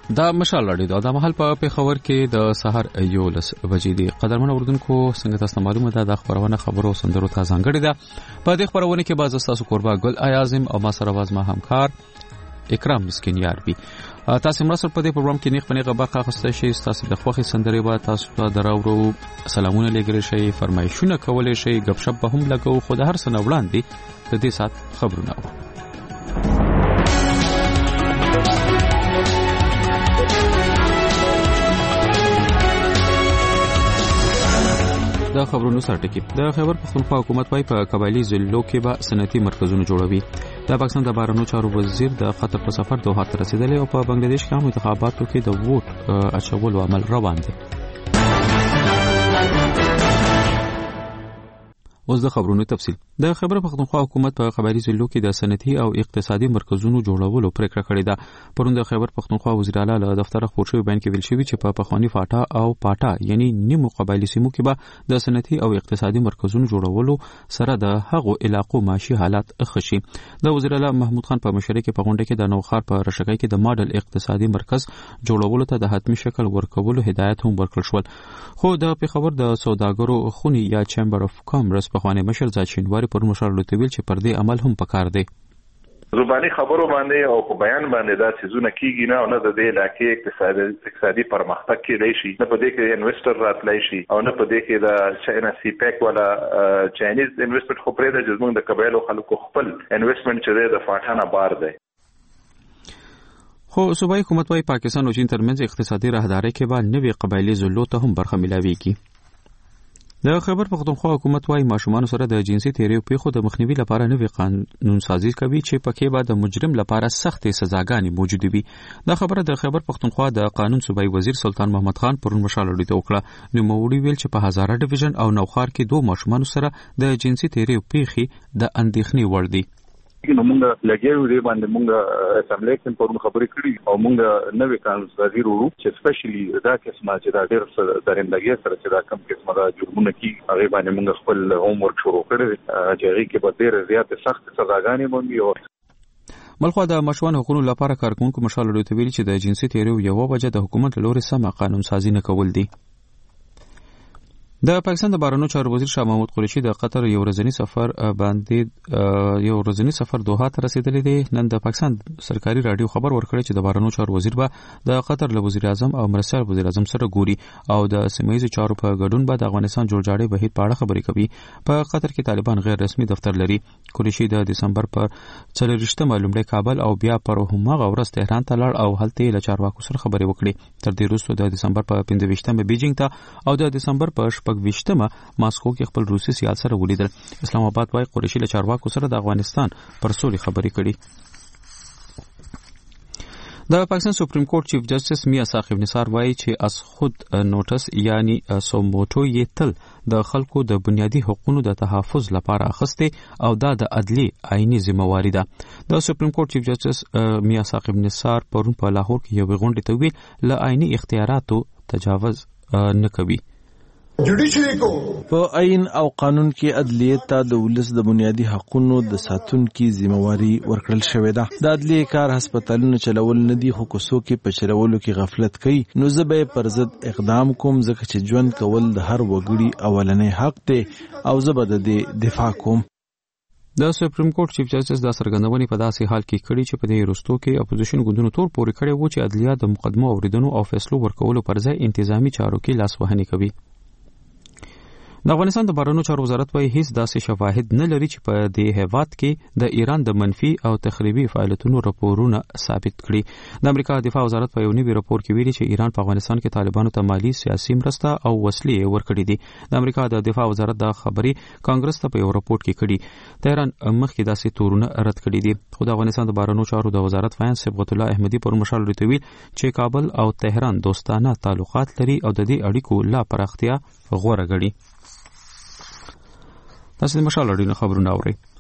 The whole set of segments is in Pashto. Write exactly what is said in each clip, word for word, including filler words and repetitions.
دا مشال لري دا محل په پیښور کې د سحر یولس بجې دی. قدرمن اوردونکو څنګه تاسو معلومه ده د خبرونه خبرو سندرو ته ځانګړي ده. په دې خبرونه کې باز تاسو قربا ګل اعظم او ما سره واز ما همکار اکرام مسکین یار بي. تاسو مرسته په دې پروګرام کې نیغ پنیغه برخه اخیسته شي. تاسو د خوخي سندري به تاسو ته دراورو سلامونه لګري شي، فرمایشونه کولای شي، غب شپ به هم لګو. خو د هر څه وړاندې د دې سات خبرونه د خبرونو سره ټکی. د خیبر پختونخوا حکومت وايي په قبایلی ضلعو کې به صنعتي مرکزونه جوړوي. د پاکستان د بهرنیو چارو وزیر د قطر په سفر دوحه ته رسیدلی او په بنگلاديش کې هم انتخاباتو کې د ووټ اچولو عمل روان دی. اوس د خبرونو تفصیل. د خیبر پختونخوا حکومت په قبایلی ضلعو کې د صنعتي او اقتصادي مرکزونو جوړولو پریکړه کړې ده. پرون د خیبر پختونخوا وزیر اعلی له دفتر خبر شوی بیان کې ویل شوی چې په پخوانی فاټا او پاټا یعنی نیمو قبایلی سیمو کې به د صنعتي او اقتصادي مرکزونو جوړولو سره د هغو علاقو معاشي حالات ښه شي. د وزیر اعلی محمود خان په مشرۍ کې په غونډه کې د نوخار په رشګۍ کې د ماډل اقتصادي مرکز جوړولو ته د حتمی شکل ورکولو هدایت هم ورکړل شول. خو د پیښور د سوداګرو خونی یا چیمبر اف کامرس په خوانې مشر ځای شینواری پر مشر لوتویل چې پر دې عمل هم پکار دی. زبانی خبرو باندې او په بیان باندې دا سيزونه کیږي نه او نه د دې علاقې اقتصادي اقتصادي پرمختګ کېدای شي، نه په دې کې انویسټر راتلای شي او نه په دې کې د چاینا سی پیک ولا چاینیز انویسټمنټ خو پرې د جزمون د قبایلو خلکو خپل انویسټمنټ چې د فاټانه بار دی. خو صوبایي حکومت وايي پاکستان او چین ترمنځ اقتصادي راهداري کې به نوې قبایلی ضلعو ته هم برخه ملاويږي. د خیبر پختونخوا حکومت وايي ماشومان سره د جنسي تیریو پیښو د مخنیوي لپاره نوې قانون سازي کوي چې پکې به د مجرم لپاره سختې سزاګانې موجود وي. دا خبره د خیبر پختونخوا د قانون صوبایي وزیر سلطان محمد خان پرون مشال لري وکړه. نو موړي ویل چې په هزاره ډیویژن او نوخار کې دوه ماشومان سره د جنسي تیریو پیښې د اندېښنې وړ دي. نو موږ لګیو دې باندې موږ اسمبلی کې پرون خبرې کړې او موږ نوې قانون سازي وروړو چې سپیشلی دا قسمه چې دا ډېر درندګي سره چې دا کم قسمه دا جرمونه کی هغه باندې موږ خپل هوم ورک شروع کړی چې هغه کې به ډېر زیات سخت سزاګانې باندې. بلخو د مشروع حقوقو لپاره کارکونکو مشال لري ته ویلي چې د جنسي تیریو یو وجه د حکومت لوري سم قانون سازي نه کول دي. د پاکستان د بهرنیو چارو وزیر شاه محمود قریشي د قطر یو ورځنی سفر باندې یو ورځنی سفر دوحه ته رسیدلی دی. نن د پاکستان سرکاري رادیو خبر ورکړی چې د بهرنیو چارو وزیر به د قطر له وزیر اعظم او مرستیال وزیر اعظم سره ګوري او د سیمه‌ییزو چارو په ګډون به د افغانستان جوړجاړي بهیر په اړه خبرې کوي. په قطر کې طالبان غیر رسمي دفتر لري. قریشي د دسمبر پر څلورشتمه لومړی کابل او بیا پر همغه ورځ تهران ته لاړ او هلته له چارواکو سره خبرې وکړي. تر دې وروسته د دسمبر په پنځه ویشتمه بیجینګ ته او د دسمبر په شپږ ویشتمه ماسکو کې خپل روسي سیال سره ولیدل. اسلام آباد وايي قریشي له چارواکو سره د افغانستان پر سولې خبرې کړي. د پاکستان سپریم کورټ چیف جسټس میا ثاقب نثار وايي چې از خود نوټس یعنی سوموټو یې تل د خلکو د بنیادی حقوقو د تحفظ لپاره اخسته او دا د عدلي آئینی ذمہواری ده. د سپریم کورټ چیف جسټس میا ثاقب نثار پرون په لاهور کې یو غونډه ته ویل ل آئینی اختیاراتو تجاوز نه کوي. په عین او قانون کې عدلیت ته د ولس د بنیادی حقوقو د ساتونکو ذمہواری ورکړل شوې ده. د عدلیه کار هسپتالونو چلول نه دي خو کوڅو کې په چلولو کې غفلت کوي. نو زه به پر ضد اقدام کوم ځکه چې ژوند کول د هر وګړي اولنې حق دی او زه به د دې دفاع کوم. د سپریم کورټ چیف جسټس د سرګندونې په داسې حال کې کړي چې په دې وروستو کې اپوزیشن ګوندونو تور پورې کړي وو چې عدلیه د مقدمو اوریدنو او فیصلو ورکولو پر ځای انتظامی چارو کې لاس وهنه کوي. د افغانستان د بهرنیو چارو وزارت وايي هیڅ داسې شواهد نه لري چې په دې هیواد کې د ایران د منفي او تخریبي فعالیتونو راپورونه ثابت کړي. د امریکا دفاع وزارت په یو نوي راپور کې ویلي چې ایران په افغانستان کې طالبانو ته مالی سیاسي مرسته او وسلې ورکړي دي. د امریکا د دفاع وزارت د خبري کانګرس ته په یو راپور کې کړي. تهران مخکې داسې تورونه رد کړي دي. خو د افغانستان د بهرنیو چارو د وزارت فایان صبغت الله احمدي پر مشال لري چې کابل او تهران دوستانه تعلقات لري او د دې اړیکو لا پراختیا غوړه غړي. تاسو د مشال لري خبرونه اورئ.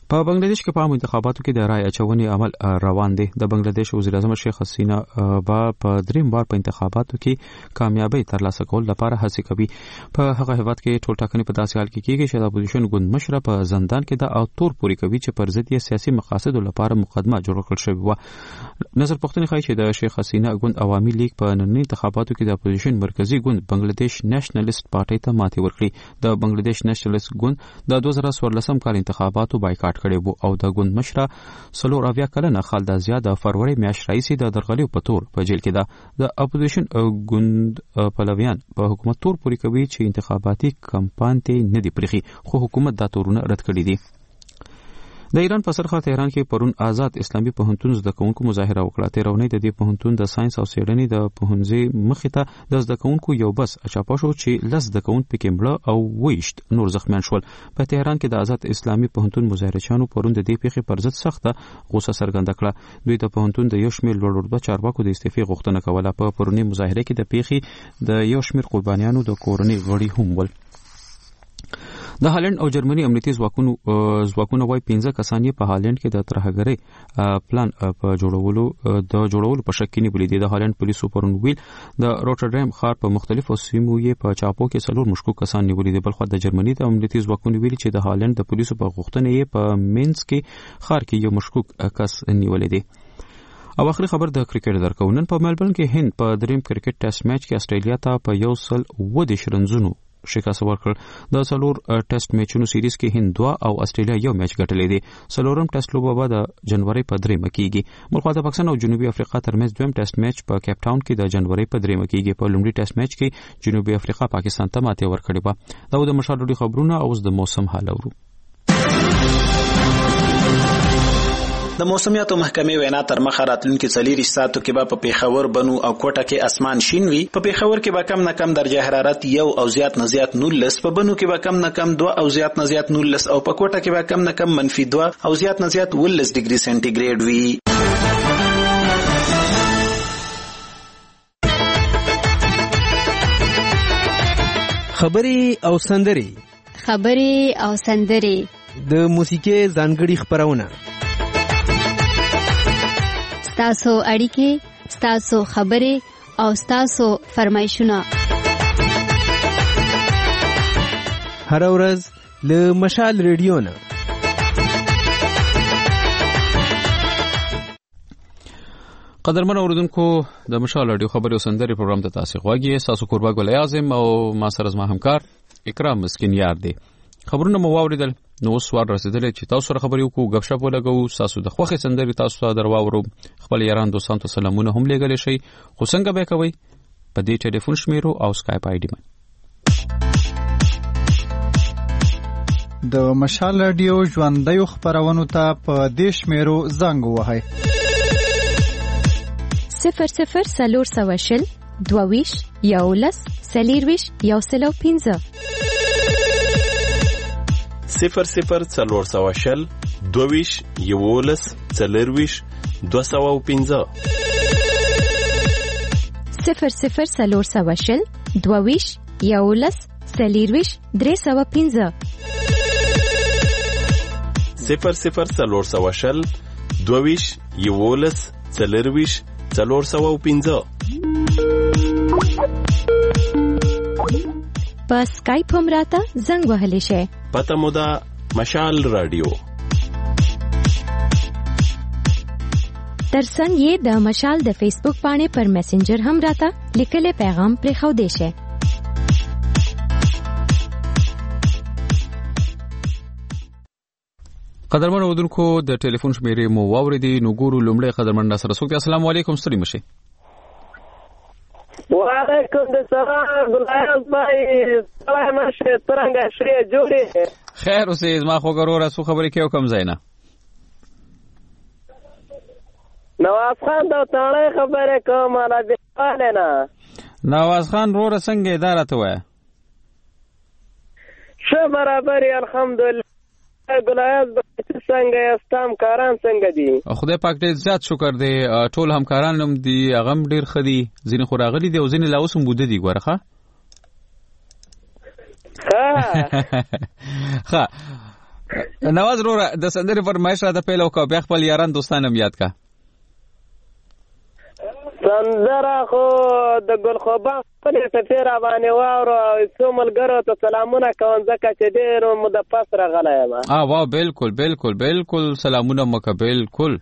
په بنگلاديش کې په عام انتخاباتو کې د رای اچونې عمل روان دی. د بنگلاديش وزیر اعظم شیخ حسینه با په دریم بار په انتخاباتو کې کامیابی ترلاسه کول لپاره هڅه کوي. په هغه هیواد کې ټول ټاکنې په داسې حال کې کیږي چې د اپوزیشن ګوند مشر په زندان کې د او تور پوری کوي چې پر ضد یې سیاسي مقاصد لپاره مقدمه جوړ کړل شوې و. نظر پوښتنه ښیي چې د شیخ حسینه ګوند عوامي لیگ په ننني انتخاباتو کې د اپوزیشن مرکزی ګوند بنگلاديش نېشنلست پارټي ته ماتې ورکړي. د بنگلاديش نېشنلست ګوند د دوه زره څوارلسم کال انتخاباتو بایکاټ کړی وو او د ګوند مشره څلور اویا کلنه خالده زیا د فروری میاشتې راهیسې د درغلیو په تور په جیل کې ده. د اپوزیشن ګوند پلویان په حکومت تور پوری کوي چې انتخاباتي کمپاین ته نه دی پرخي، خو حکومت دا تورونه رد کړي دي. د ایران په سرخه تهران کې پرون آزاد اسلامي پوهنتون زده کوونکو مظاهره وکړه. تیرونی د دې پوهنتون د ساينس او څېړنې د پوهنځي مخې ته د زده کوونکو یو بس اچاپا شو چې لس زده کوونکو پکې مړه او ویشت نور زخمیان شول. په تهران کې د آزاد اسلامي پوهنتون مظاهرچیانو پرون د دې پیښې پر ضد سخته غوسه څرګنده کړه. دوی د پوهنتون د یو شمېر لوړ رتبه چارواکو د استعفا غوښتنه کوله. په پرونی مظاهره کې د پیښې د یو شمېر قربانیانو د کورنۍ غړي هم ول. د هالند او جرمني امنیتي ځواکونو ځواکونه وايي پنځه کسان په هالند کې د ترهګرۍ پلان په جوړولو د جوړولو په شک کې نیولې دي. د هالند پولیسو پرون ویل د روټردام ښار په مختلفو سیمو یې په چاپو کې څلور مشکوک کسان نیولې دي. بلخو د جرمني د امنیتي ځواکونو ویلي چې د هالند د پولیسو په غوښتنه یې په مینس کې ښار کې یو مشکوک کس نیولې دي. او اخري خبر د کرکټ درکو. نن په ملبورن کې هند په دریم کرکټ ټیسټ میچ کې استرالیا ته په یو سل اوه دېرش رنزونو شکست ورکړ. د څلور ټیسټ میچونو سیریز کې هند دوه او استرالیا یو میچ ګټلې دي. څلورم ټیسټ لوبه به د جنوري په دریمه کېږي. بلخو د پاکستان او جنوبي افریقا ترمنځ دویم ټیسټ میچ په کیپ ټاون کې د جنوري په دریمه کېږي. په لومړي ټیسټ میچ کې جنوبي افریقا پاکستان ته ماتې ورکړې وه. دا د مشال خبرونه او د موسم حال اورو. د موسمیاتو محکمې وینا تر مخه راتلونکي څلور ساعتو کې به په پیښور، بنو او کوټه کې اسمان شین وي. په پیښور کې به کم نه کم درجه حرارت یو او زیات نه زیات نولس، په بنو کې به کم نه کم دوه او زیات نه زیات نولس او په کوټه کې به کم نه کم منفي دوه او زیات نه زیات ولس ډیګري سنټیګریډ وي. خبري او سندري خبري او سندري د موسیقي ځانګړي خبرونه، ستاسو اړیکې، ستاسو خبرې او ستاسو فرمایشونه هر ورځ له مشال ریډیو نه. قدرمن اوردونکو، د مشال رادیو خبري او سندري پروګرام ته تاسو غواګي. تاسو قربا ګل اعظم او ما سره زما همکار اکرام مسکین یار دی. خبرونه مو واوریدل، نو سوال رسیدلې چې تاسو سره خبرې وکړو، غب شپ ولګو، تاسو د خوخه سندري تاسو ته درواورو، خپل یاران دوستان ته سلامونه هم لېږل شي. خو څنګه به کوي په دې ټلیفون شمیرو او اسکایپ آی ډی من د مشال رادیو ژوندۍ خبرونو ته په دې شمیرو زنګ وهاي صفر صفر سلور سواشل دوویش یولس سلیرویش یوسلو پینزه صفر صفر څلور سوه شل دوویش یولس څلرویش دوه سوه پنځه صفر صفر څلور سوه شل دوویش یولس څلرویش درې سوه پنځه صفر صفر څلور سوه شل دوویش یولس څلرویش څلور سوه پنځه. په سکایپ هم راته زنګ وهلی شي. پته مو ده مشال رادیو. ترڅنګ یې د مشال د فیسبوک باندې پر میسنجر هم راته لیکلي پیغام پرې خو دی شي. قدرمن اوردونکو، د ټلیفون شمیرې مو واوریدي. نو ګورو لومړی قدرمن سره څوک دی. السلام علیکم، ستړي مشه. وعلیکم السلام ګلایز بھائی، سلام شه ترنګ شری جوړې. خیر اوسې، ما خو ګورو راسو خبرې کیو کم زینا. نواز خان دا تاړې خبره کوم را دی نه. نواز خان رو څنګه اداره ته وای؟ شه برابر الحمدلله. ګلایز څنګه استام کاران څنګه دي؟ خدای پاک دې زیات شکر دی. ټول همکاران هم دي، هغه هم ډیر خدي، ځینې خو راغلي دي او ځینې لا اوس هم بوده دي. ګوره ښه ښه نواز وروره د سندرې فرمایش راته پیل وکړه بیا خپل یاران دوستان هم یاد کا. سندره خو د ګلخوبان خپلې ټپې را باندې واورو او څو ملګرو ته سلامونه کوم ځکه چې ډېر مو د پس راغلی یم. اه واه بالکل بالکل بالکل سلامونه مکه بالکل.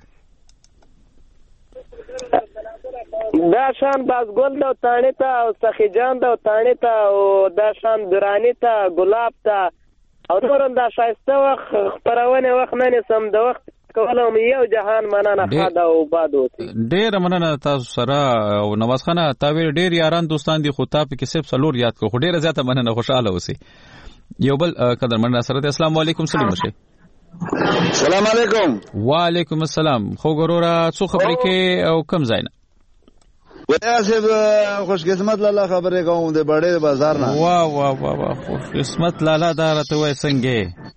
دا شان بازګل د تاڼې ته او سخي جان د تاڼې ته او دا شان درانی ته ګلاب ته او نورم دا ښایسته وخت خپرونې وخت نه نیسم د وخت کولم یو جهان مننه ښه ده او باد اوسي. ډېره مننه تاسو سره او نواز خانه تا ویل ډېر یاران دوستان دي خو تا پکې صرف څلور یاد کړو خو ډېره زیاته مننه خوشحاله اوسئ. یو بل قدرمن سره دی. السلام علیکم سلیم شه. السلام علیکم. وعلیکم السلام. خو ګوره څو خبرې کې او کم ځای نه ویا صاحب خوش قسمت لاله خبرې کوم د بڑے بازار نه. واه واه واه واه خوش قسمت لاله دا راته وای څنګه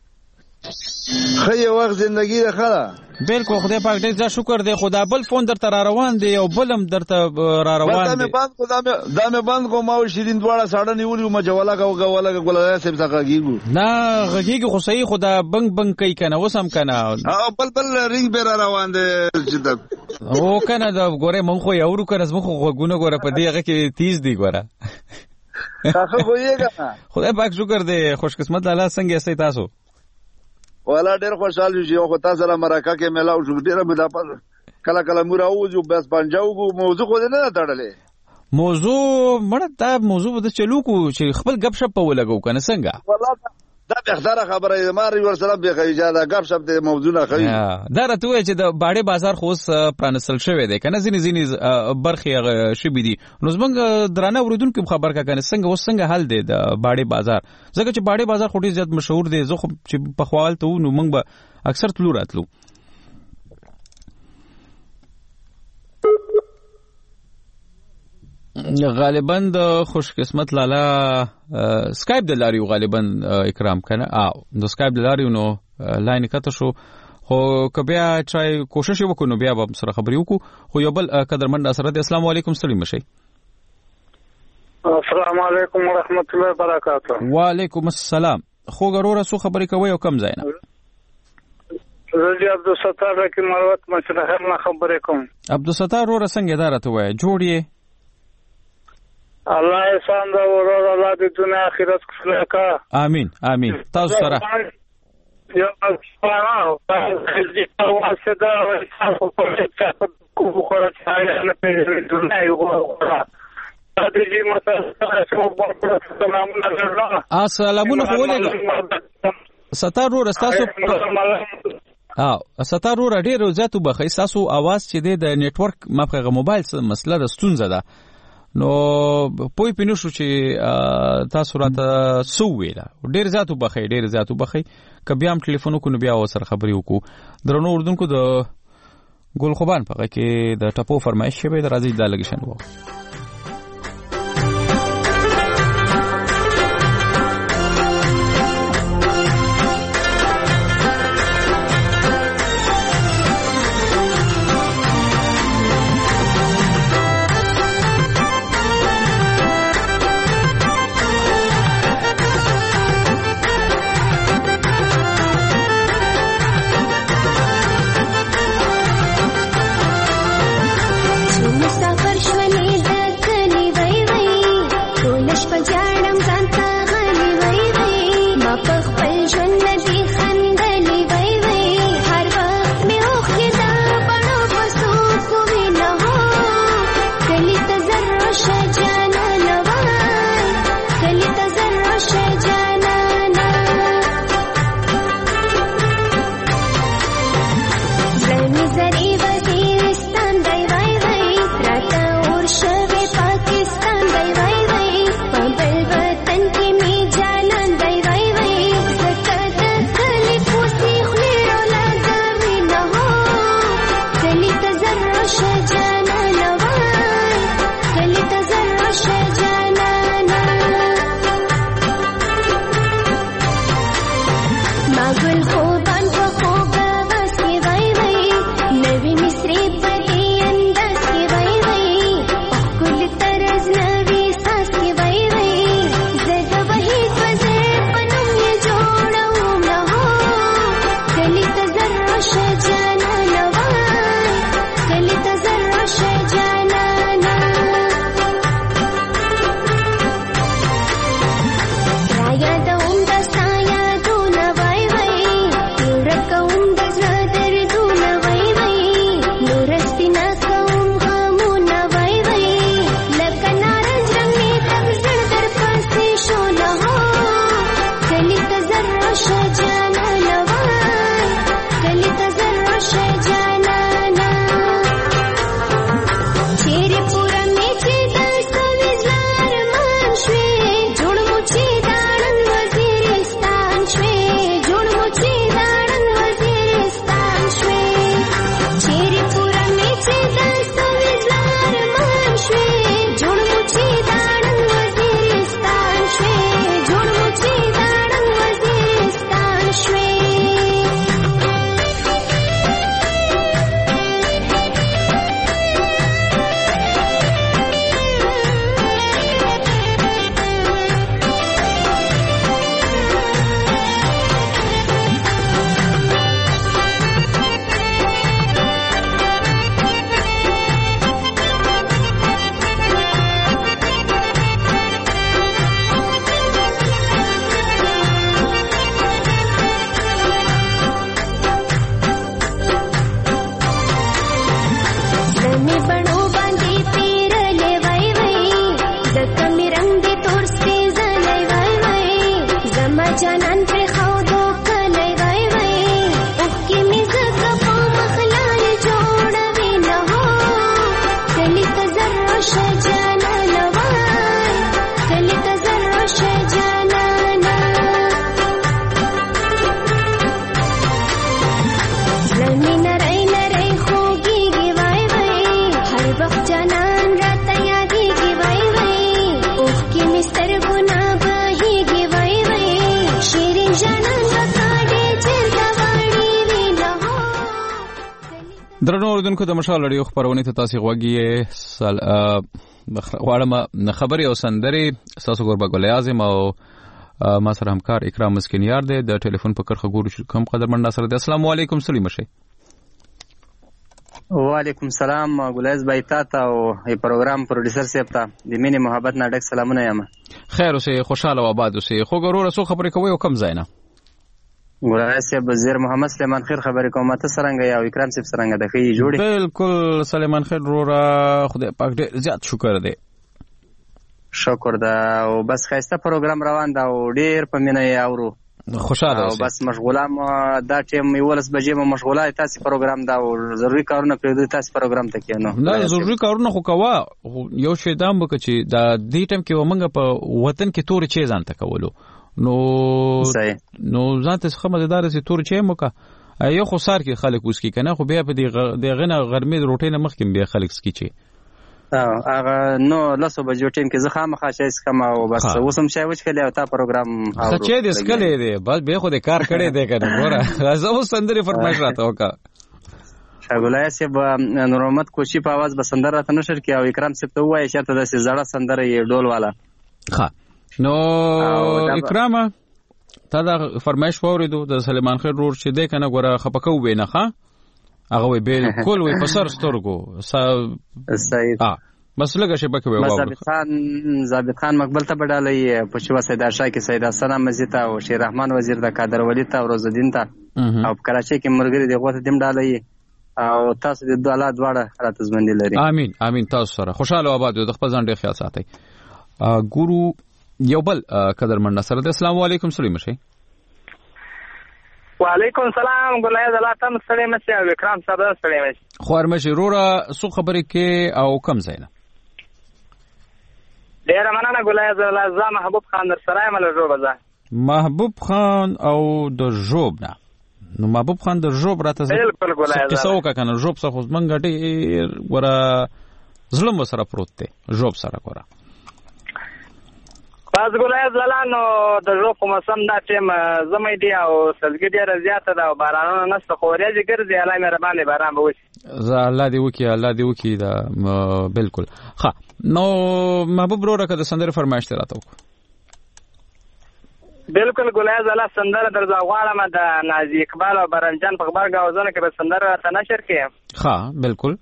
خی وخت زندگی ده خلا. بالکل خدای پاک دې ځا شکر دی خدا بل فون درته را روان دی او بلم درته را روان دی. دا مې بند کو دا مې دا مې بند کو ما او شیرین دواړه ساړه نیولې ما جواله کا غواله ګولای صاحب څنګه کیږي نه غږیږي خو صحیح خدا بنګ بنګ کوي کنه وسم کنه او بل بل رینګ به را روان دی چې او کنه دا ګوره مونږ خو یو ورو کنه مونږ خو غونه ګوره په دې هغه کې تیز دی ګوره تاسو وایګا خدای پاک شکر دی خوش قسمت الله څنګه یې تاسو ولا ډېر خوشاله یو خو تاسو سره مرکه کې ملاو شو ډېر مې دا پز کله کله مور اوځو بس پنځاو موضوع خو نه تړلې موضوع مړه دا موضوع به چلو کو چې خپل غب شپ په ولګو کنه څنګه والله دا به خبره خبره ما ری ور سره به اجازه غب شپ ته موضوع نه کوي دا راته وای چې د باډې بازار خو پرانسل شوی دی کنه ځینې ځینې برخې شبي دي نو زمونږ درانه اوریدونکو خبر کا کنه څنګه وس څنګه حل دی د باډې بازار ځکه چې باډې بازار خو ډیر زیات مشهور دی زه خو چې په خوال ته نو موږ به اکثر تلو راتلو غالبا د خوش قسمت لاله سکایپ د لاریو غالبا اکرام کنه او د سکایپ د لاریو نو لاین کته شو خو کبیا چای کوشش وکړو نو بیا به سره خبرې وکړو خو یو بل قدرمن سره د السلام علیکم سلیم شي. السلام علیکم ورحمت الله وبرکاته. وعلیکم السلام. خو ګوره سو خبرې کوي او کم ځای نه زه عبدالستار کی مروت مشرحل نه خبرې کوم. عبدالستار ور څنګه دارته وای جوړی الله احسان دا ورور الله د دنیا آخرت خپل کا امين امين. تاسو سره یو اسپانو چې تاسو دا تاسو په څه کوو خو راځي نه په دنیا یو غواړه دا دې ماته څه سلامونه السلامونه خولګه ستار ور تاسو اه ستار ور ډیر زیاتو بخې تاسو आवाज چې د نتورک مخه موبایل مسله د ستونزه ده نو پوی پینو شو چې تاسو راته سو ویلا ډیر زیاتو بخې ډیر زیاتو بخې کبي هم ټلیفون کو نو بیا وسره خبرې وکړو درنو اردوونکو د ګل خوبان په کې د ټپو فرمایش شوی د راځي د لګشن وو. Pakistan, bye bye bye. Pabel bye. چې مستر ګنا بهيږي وای وای شیرین جانان وکړې چرګا وړي وینا درنو اوردونکو د مشال لړیو خبرونه ته تاسو غوږی غواړم خبري او سندري تاسو ګوربا ګل اعظم او ما سره همکار اکرام مسکینیار دی د ټلیفون په کرخه ګورو کوم قدرمن سره دی. السلام علیکم سلیم شه. وعلیکم السلام ګلایز بایتا ته او پروګرام پروډوسر صاحب ته د مینه محبت نه ډک سلامونه یم. خیر اوسه خوشاله و آباد اوسه. خو ګورو رسو خبرې کوي او کم زینا ګلایز صاحب وزیر محمد سلیمان خیر خبرې کوم ته سرنګ یا اکرام صاحب سرنګ د خې جوړي. بالکل سلیمان خیر رورا خدای پاک دې زیات شکر دی. شکر دا او بس خیسته پروګرام روان دا او ډیر په مینه اورو خوشاله او بس مشغوله دا ټیم یولس بجې مو مشغوله تاسو پروګرام دا او ضروري کارونه پرې تاسو پروګرام ته کېنو نه ضروري کارونه خو کوا یو شی دام وکړي دا دې ټیم کې ومنګ په وطن کې تور چي ځان ته کولو نو نو ځان ته څه مزیدار سي تور چي موکا یو خو سار کې خلک اوس کې کنه خو بیا په دې غنه غرمې روټې نه مخکې بیا خلک سکی چي هغه نو لاسو بجو ټیم کې زه خامخا شای سکم او بس اوسم شای وچ کله او تا پروګرام اورو څه دې سکلې دې بس به خو دې کار کړې دې کنه ګوره زه اوس سندري فرمایش راته وکا شګولای سي به نورمت کوشي په आवाज بسندر راته نشر کې او اکرام سپ ته وای شرط د زړه سندره یې ډول والا ها نو اکرام تا دا فرمایش وریدو د سلیمان خیر رور چې دې کنه ګوره خپکو وینه ها هغه وی بالکل وی په سر سترګو صحیح اه بس لګه شي پکې وای ضابط خان ضابط خان مقبل ته بدالې په شوا سیدا شاه کې سیدا سلام مسجد او شیر رحمان وزیر د قادر ولی ته او روزالدین ته او کراچۍ کې مرګري د غوته دیم ډالې او تاسو د دوه لا دواړه راته ژوند لري. امين امين تاسو سره خوشاله آباد د خپل ځان ډیر خیال ساتي. ګورو یو بل قدرمن سره السلام علیکم سلیم شه. وعلیکم السلام ګلایز الله تم سلام شه او اکرام صاحب سلام شه. خو ارمشه رورا سو خبرې کې او کم زینا ډیر مننه ګلایز الله ز محبوب خان در سره مل جوړ ده محبوب خان او د جوب نه نو محبوب خان د جوب راته بالکل ګلایز څه وکړه کنه جوب څه خو منګ ډیر ورا ظلم سره پروت دی جوب سره ګوره پس ګلایز لالانو د جو په موسم دا ټیم زمې دی او سلګي ډیره زیاته ده او بارانونه نشته خو ورځي ګرځي الله مهرباني باران به وشي زه الله دې وکي الله دې وکي دا بالکل ها نو محبوب وروره که د سندره فرمایش ته راته وکړو بالکل ګلایز الله سندره درځه غواړم د نازي اقبال او برنجان په خبر غوځونه کې به سندره راته نشر کې ها بالکل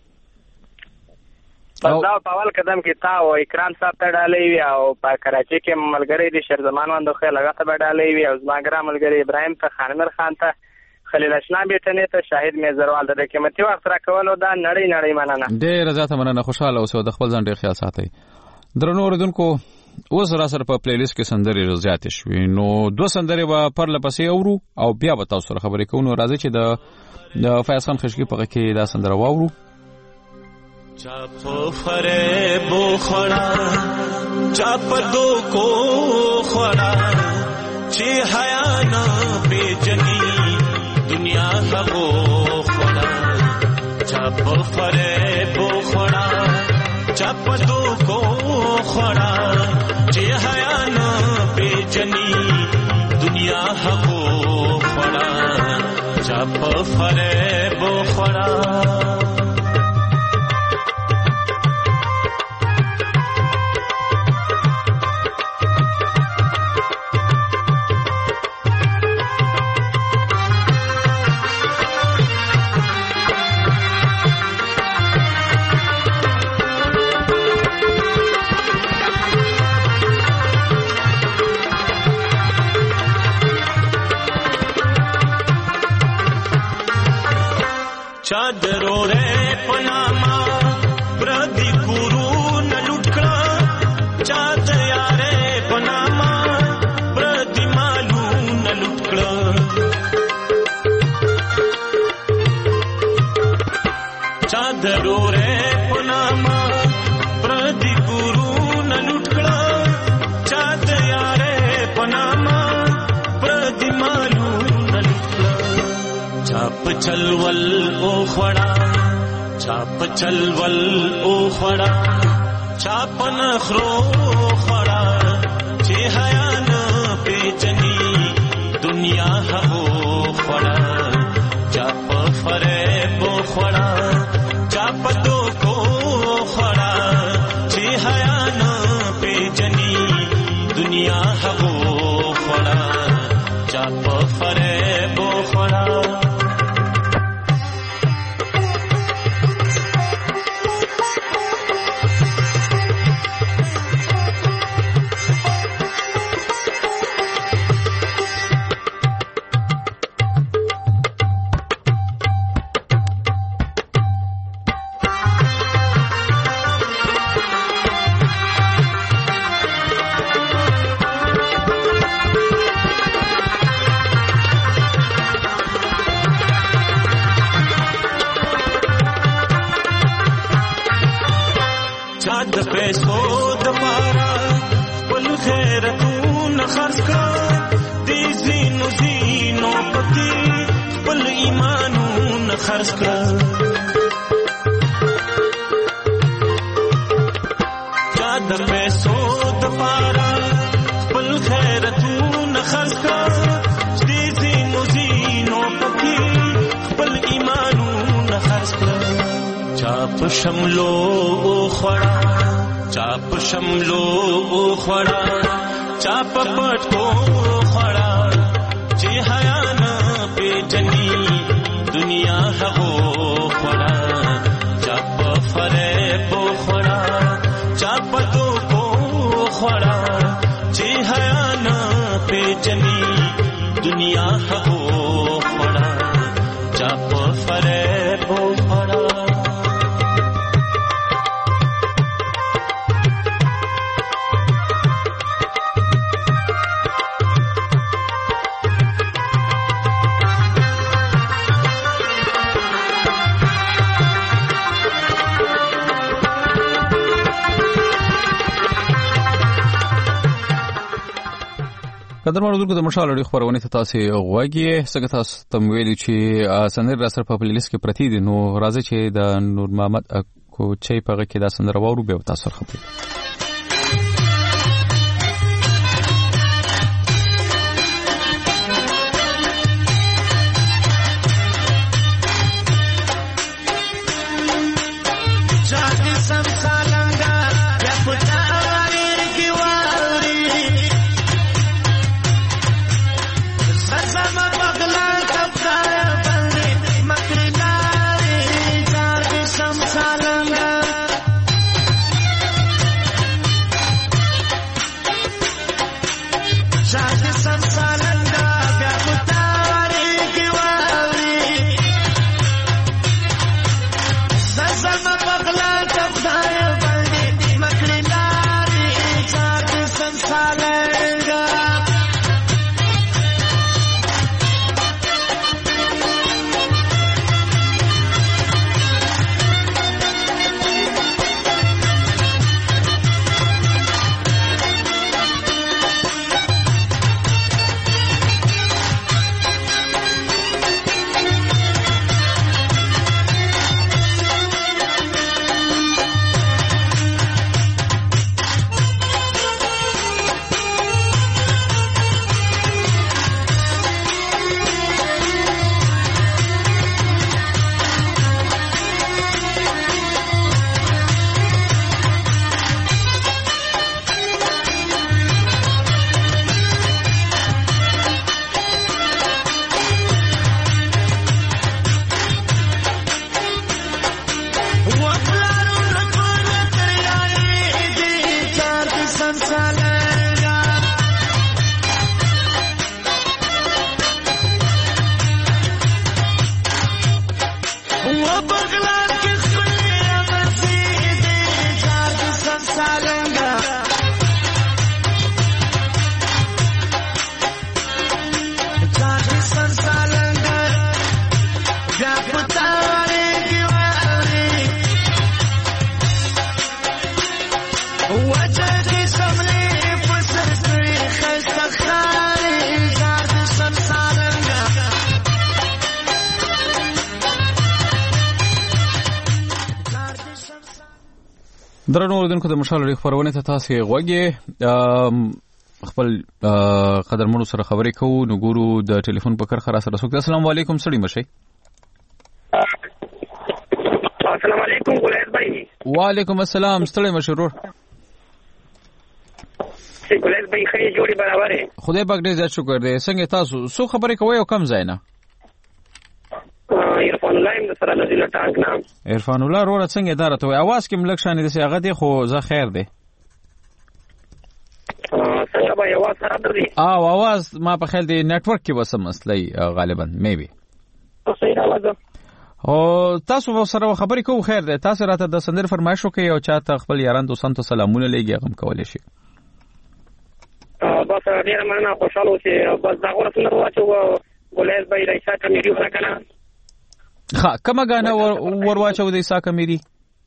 پس دا په اول قدم کې تا او اکرام صاحب ته ډالې وي او په کراچۍ کې ملګری دي شرزمان وندو خیل هغه ته ډالې وي او زما ګرام ملګری ابراهیم ته خانمر خان ته خلیل اشنا بیٹنه ته شاهد میزروال د قیمتي وخت را کولو دا نړۍ نړۍ مننه ډېر زیاته مننه خوشاله اوسئ د خپل ځان ډېر خیال ساتئ. درنو اوریدونکو اوس را سره په پلی لیست کې سندرې زیاتې شوې نو دوه سندرې به پرله پسې اورو او بیا به تاسو سره خبرې کوو. نو راځئ چې د د فیض خان خشکی په کې دا سندره واورو. چاپ فریب خورا چاپ دو کو خورا چی حیا نا بیجنی دنیا سبو خورا چاپ فریب خورا چاپ دو کو خورا چی حیا نا بیجنی دنیا سبو خورا چاپ فریب خورا चादरो रे पनामा प्रदी गुरु न लुटका चाद यारे पनामा प्रदी मालू न लुटका चादरो रे पनामा प्रदी गुरु न लुटका चाद यारे पनामा प्रदी मालू न लुटका चाप चलवल ओ खड़ा चाप चलवल ओ खड़ा चाप नखरो खड़ा دنیا هغو خوړه چا په فریب خوړه شملو خوړه چاپ شملو خوړه چاپ پټ کو خوړه چې حیا نه پیژني دنیا هغو خوړه چاپ فریب خوړه چاپ تو کو خوړه چې حیا نه پیژني دنیا هغو خوړه چاپ فریب خوړه قدرمنو دوستانو د مشال اړیخ خبرونه ته تاسو غواګي څنګه تاسو تم ویلي چې سندر را سره په پلیلیست کې پرتی دي نو راځي چې د نور محمد کوچي په غږ کې دا سندر وورو به تاسو خبرې درنو اوریدونکو د مشال اړیخ خبرونه ته تاسو غوږی خپل قدرمنو سره خبرې کوو نو ګورو د ټلیفون په کرخه را سره سوک. السلام علیکم سړی مشه. السلام علیکم ګلید بھائی. وعلیکم السلام ستړی مشه ورور. چې ګلایز به خري جوړي برابرې. خدای پاک ډېر زیات شکر دی. څنګه تاسو سو خبرې کوئ او کم ځای نه؟ عرفان الله هم سره د دې ټانک نام. عرفان الله وروره څنګه دارته وي اواز کې ملک شانې دسي هغه دی خو زه خیر دی. څنګه به اواز خراب دی؟ او اواز ما په خیال دی نتورک کې وسه مسلې غالبا میبي. صحیح اواز. او تاسو سره خبرې کوو خیر دی. تاسو راته د سندر فرمایش وکړئ او چاته خپل یاران دوستان ته سلامونه لېږي هغه هم کولی شي. بس ډېره مننه خوشحاله اوسئ. بس دا غوړه سندر واچوه ګلایز به د عیسی کمیري ورکنه. ها کومه غانا ور واچو د عیسی کمیري؟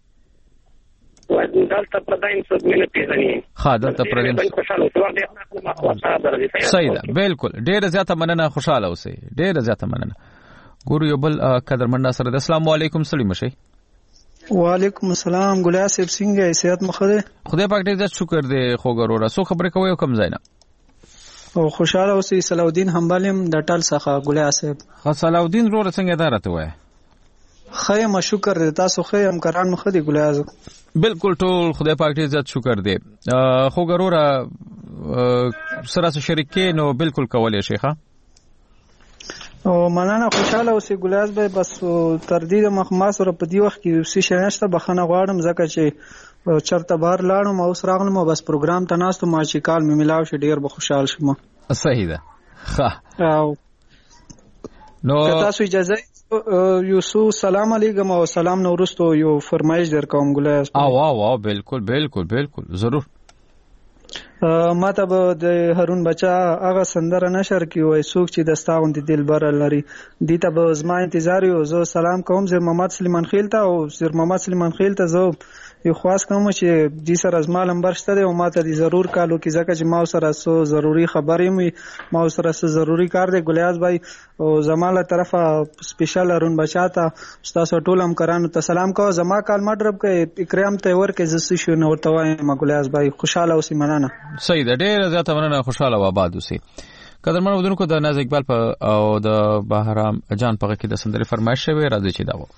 دلته پردایم څه مینه پیژني. ها دلته پردایم خوشاله اوسئ. صحیح ده بالکل. ډېر زیاته مننه خوشاله اوسئ. ډېر زیاته مننه. ګورو یو بل قدرمن سره. السلام علیکم سلیم شي. وعلیکم السلام ګلیا صاحب څنګه صحت مخه؟ خدای پاک ډېر زیات شکر دی. خو ګورو را سو خبرې کوي کوم ځای نه. او خوشاله اوسئ. صلاح حنبلم د ټال څخه ګلیا صاحب. خو صلاح الدین وروره څنګه دارته وای؟ خیم شکر دې تاسو خیم کران مخه دی ګلیا. بالکل ټول خدای پاک دې عزت شکر دې. خو ګروره سره شریکې نو بالکل کولای شي ښا. او مننه خوشاله اوسئ ګلیا به بس تر دې مخ ما سره په دی وخت کې سی شنهشته بخنه غواړم ځکه چې چرته بار لاړم او سراغلم او بس پروګرام ته ناستو ما چې کال مې ملاو شي ډیر به خوشاله شم. صحیح ده. ښه او نو تاسو اجازه یوسف سلام علیکم او سلام نو ورستو یو فرمایش درکوم ګلیا. او او او بالکل بالکل بالکل ضرور. ما ته به د هارون بچا هغه سندره نشر کی وای څوک چې دستاوند دلبر لري دې ته به زما انتظار یو. زه سلام کوم زیر محمد سلیمان خیل ته او زیر محمد سلیمان خیل ته زه یو خواست کوم چې دې سره زما نمبر شته دی او ما ته دې ضرور کالو کې ځکه چې ما سره سو ضروری خبرې مې ما سره سو ضروری کار دی ګلیاز بھائی او زما له طرفه سپیشل هارون بچا ته تاسو ټول هم کرانو ته سلام کوم. زما کال مډرب کې اکرام ته ورکه زسو شو نو ورته وایم ګلیاز بھائی خوشاله اوسئ. مننه. صحیح ده. ډېر زیاته مننه خوشاله و آباد اوسئ. قدرمن ودونکو د ناز اقبال په او د بهرام جان په کې د سندري فرمایش شوی راځي چې دا و.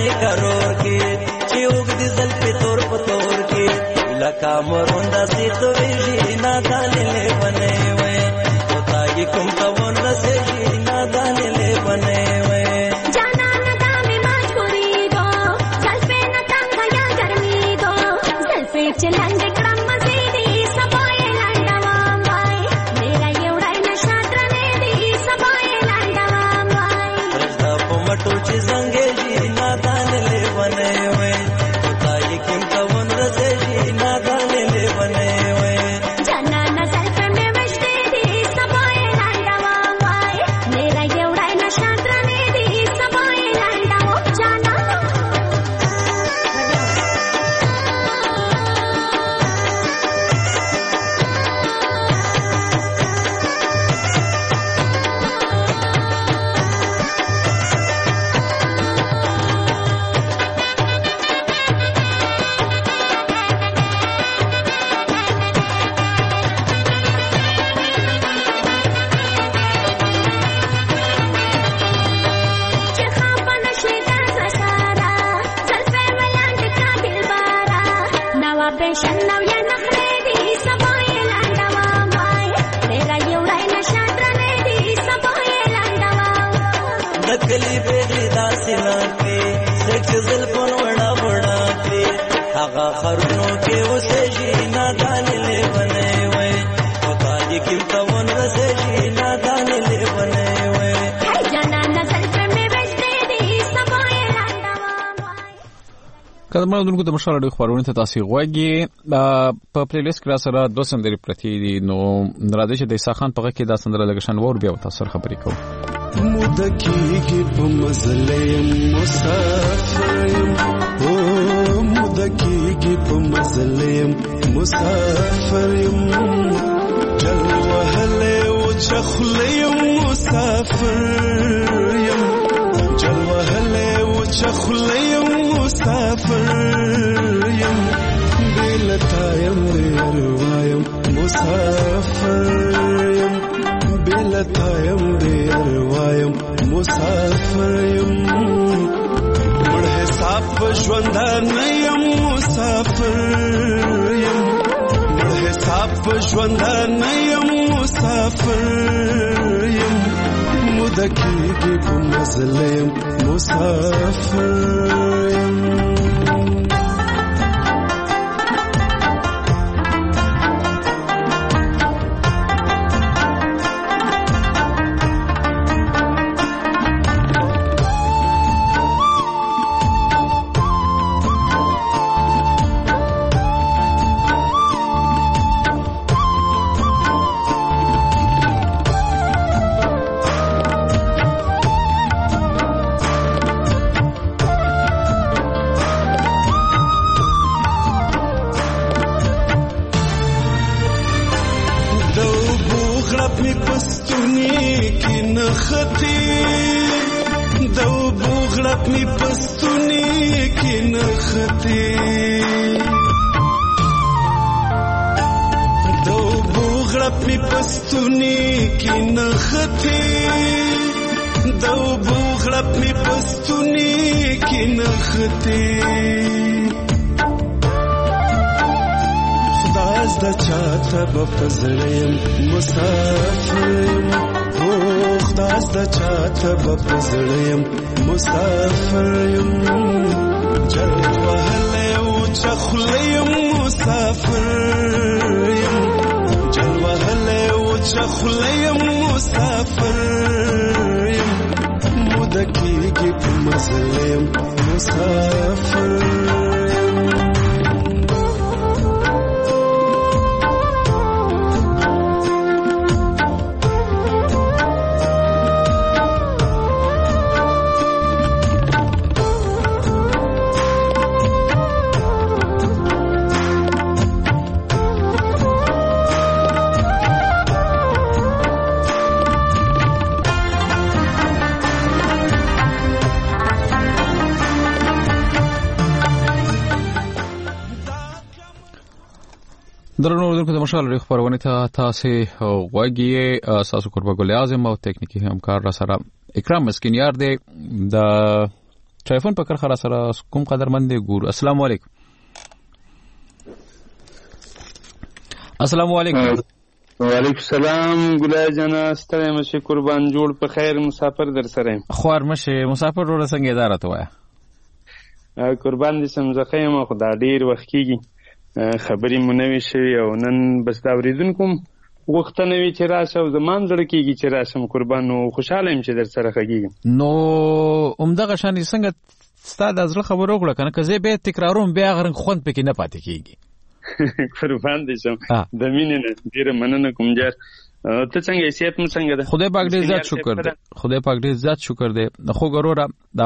کرور کې چې وګد زل په تور په تور کې لکه مروندا سي تو وی نه دانلې بنې وې او تاګي کوم تاون رسې نه دانلې بنې وې जाना न दामे मजबूरी दो चल पे न तंग या गर्मी दो चल पे चलंग क्रम मजीदी सबाए लंडवा माय मेरा एवढा नशा त्रने दी सबाए लंडवा माय रस्ता पोमटो ची संगे जी ना दानले बने वे ताई किम तवन रसे जी ना दानले बने वे जाना न सल्फ में वजदे दी सबाए लंडवा माय मेरा एवढा नशा त्रने दी सबाए लंडवा जाना नकली बेली दासिना के सेक्स ज़ल्फों बड़ा बड़ा के आगा खरनों के उसे जीना दानले बने हुए पता ये किम तवन रसे जीना दानले बने हुए जाना नजर पे में बजदे दी सबाए लंडवा کله دونکو د مشال اړیکو خبرونه ته تاسو غوږی په پلی لیست کې سره دوه سندرې پرتی دي نو راځي چې د عیسی خان په کې دا سندره لګښن ور بیا تاسو خبرې کوم مدکیږي په مزلیم مسافریم او مدکیږي په مزلیم مسافریم جل وهله او چخلیم مسافریم جل وهله او چخلیم مسافریم بلتایم روایم مسافریم بلتایم روایم مسافریم مړ حساب ژوندان یم مسافریم مړ حساب ژوندان یم مسافریم مدکیږي په مزلیم مسافریم بپزړیم مسافریم او خداس د چاته بپزړیم مسافریم جل وهله او چخلیم مسافریم جل وهله او چخلیم مسافریم مدکیږي په مزلیم مسافریم درنو اوریدونکو د مشال اړیکو خبرونه ته تاسو غوږی اساسو قربا ګل اعظم او تکنیکی همکار را سره اکرام مسکینیار دی د ټلیفون په کرخه سره کوم قدرمن دی ګور. السلام علیکم. السلام علیکم. وعلیکم السلام. ګلای جنا ستړی مشه قربان جوړ په خیر مسافر در سره خوار مشه مسافر ور څنګه اداره ته وای قربان دي سمزخه ما خدای ډیر وخت کیږي خبرې مونوي شي او نن بس دا اوریدونکو وختنه وی چې راشه او زمان زړه کیږي چې راشم قربان نو خوشاله يم چې در سره خګیږم. نو عمدغه شان څنګه ستاسو ځل خبر وکړه کنه که زه به تکراروم بیا غرن خوند پکې نه پاتې کیږي. قربان دي شم د مینې نه ډیره مننه کوم جار. ته څنګه حیثیت مو څنګه ده؟ خدای پاک دې زیات شکر دې خدای پاک دې زیات شکر دې خو ګوره دا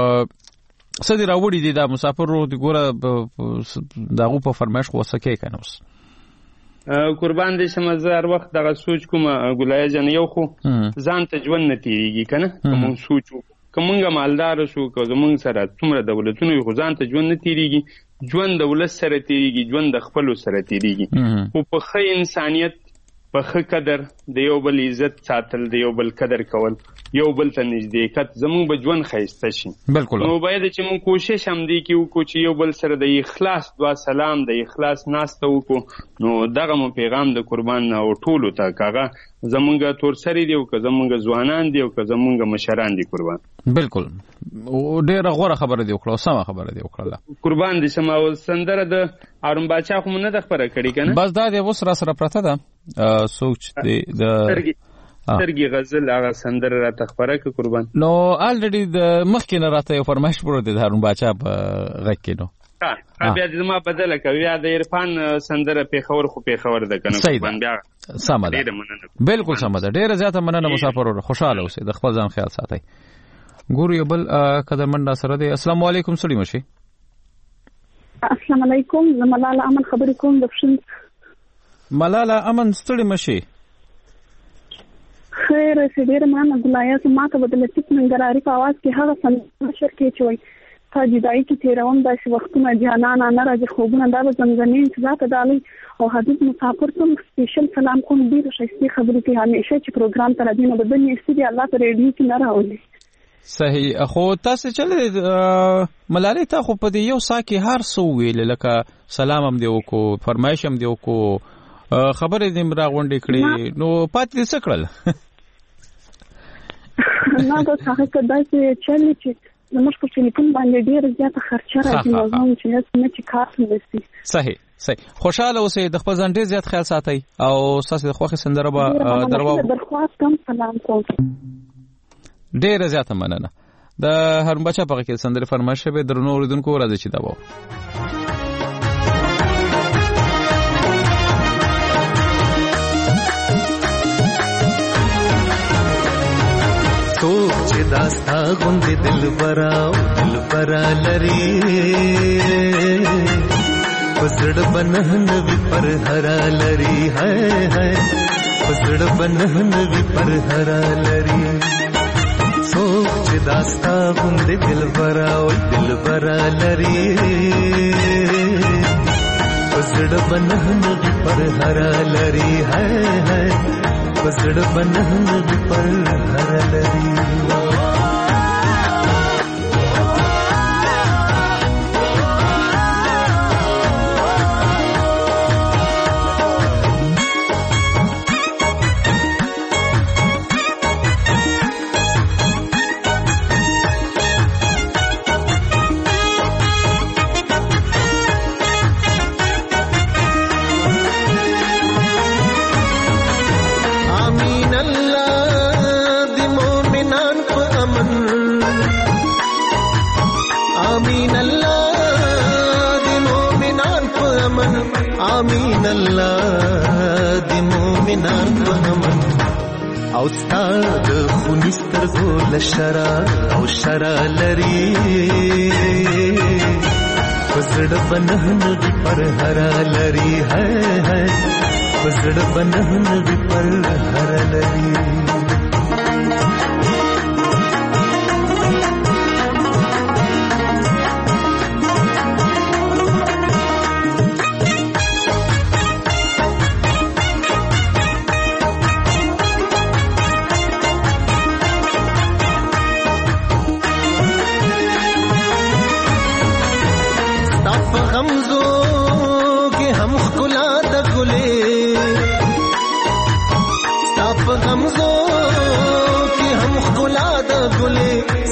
سدي راوړي دي دا مسافر رو دي ګوره دغه په فرمایش خو وسکه کنه اوس قربان دي شم زه هر وخت دغه سوچ کوم ګلای جن یو خو ځان ته ژوند نه تیریږي کنه کوم سوچ کومنګ مالدار شو که زمونږ سره څومره دولتونه خو ځان ته ژوند نه تیریږي ژوند د ولس سره تیریږي ژوند د خپل سره تیریږي او په ښه انسانيت په ښه قدر د یو بل عزت ساتل د یو بل قدر کول یو بل ته نږدېکت زموږ به ژوند ښایسته شي. بالکل نو باید چې موږ کوشش هم دی کې وکړو چې یو بل سره د اخلاص دعا سلام د اخلاص ناسته وکړو. نو دغه مو پیغام د قربان او ټولو ته کاغه زمونږ تور سری دی او که زمونږ ځوانان دی او که زمونږ مشران دی قربان. بالکل ډیره غوره خبره دی وکړه سمه خبره دی وکړه قربان دي سم او سندره د هارون باچا خو نه د خبره کړي کنه بس دا د وس را سره پرته ده سوچ دی د ترګي غزل هغه سندره را تخبره ک قربان. نو الریډي د مخکې نه راته یو فرمایش پروت دی د هارون باچا په غږ کې نو ها بیا د ما بدله کوي یا د عرفان سندره په خبر خو په خبر ده کنه قربان بیا سم ده بالکل سم ده ډیره زیاته مننه مسافر خوشاله اوسئ د خپل ځان خیال ساتئ. ګورو یو بل قدرمن سره دی. السلام علیکم سړي مشي. السلام علیکم زه ملاله امن خبرې کوم د فشن. ملاله امن ستړي مشي. خیر سې ډېر مانه ګلایات ما ته بدل چې منګراري په आवाज کې هغه څنګه شرکې چوي تا جدای کې تیروم داسې وختونه جانانا نه راځي خوبونه دا زمزمین چې ذات دالي او حدیث مسافر کوم سپیشل سلام کوم ډیر شایسته خبرې کوي همیشه چې پروګرام تر دې نه بدل نشي دی الله ته ریډیو کې نه راوړي. صحیح خو تاسو چلې ملالۍ ته خو په دې یو ساکي هر څو ویل لکه سلام هم دی وکړو فرمایش هم دی وکړو خبرې دې مرا غونډې کړې نو پاتې څه کړل نه دا څنګه کدا چې چلې چې زموږ په ټلیفون باندې ډېر زیاته خرچه راځي نو چې نه چې کار نشي. صحیح صحیح خوشاله اوسئ د خپل ځان ډېر زیات خیال ساتئ او تاسو د خوښي سندره به دروا درخواست کوم سلام کوم ډېر زیاته مننه. د هارون بچا په کې سندره فرمایش به درنو اوریدونکو راځي چې دا وو سوچ چې داستا غوندې دل برا دل برا لري پسړ بنهن وی پر هرا لري هاي هاي پسړ بنهن وی پر هرا لري سوچ چې داستا غوندې دل برا او دل برا لري پسړ بنهن وی پر هرا لري هاي هاي پسړ بنهن وی پر هرا لري آمین الله د مومنان په امن او ستاد خونستر زول شرا او شرا لري پسړ بنهن وی پر هرا لري هاي هاي پسړ بنهن وی پر هرا لري